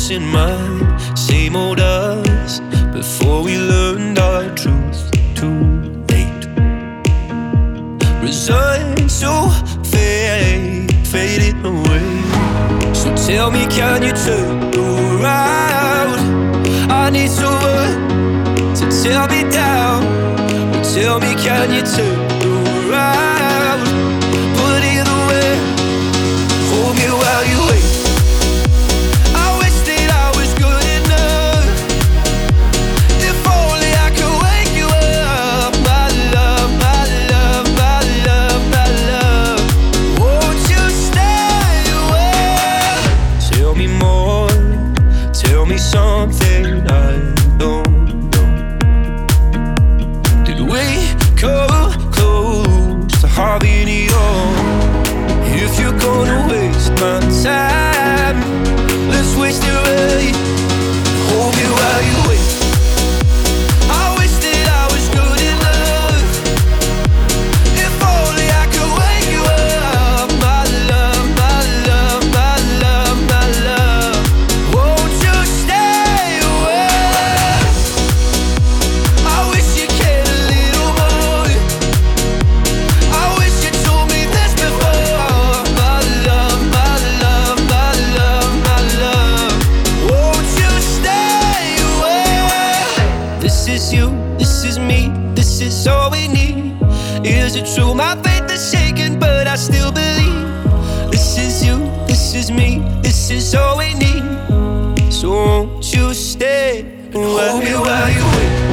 missing my same old us before we learned our truth too late. Resigned to fading away. So tell me, can you turn around? I need someone to tear me down. Well, tell me, can you turn around? But either way, hold me while you wait. I wish that I was good enough. If only I could wake you up, my love, my love, my love, my love. Won't you stay away? Tell me more, tell me something I don't know. Did we come close to having it all? If you're gonna waste my time, let's waste it right. Hold me while you wait. I wish that I was good enough. If only I could wake you up, my love, my love, my love, my love. Won't you stay away? I wish you cared a little more. I wish you told me this before, my love, my love, my love, my love. Won't you stay away? This is you, this is me, this is all we need. Is it true? My faith is shaken, but I still believe. This is you, this is me, this is all we need. So won't you stay away? Hold me while you wait.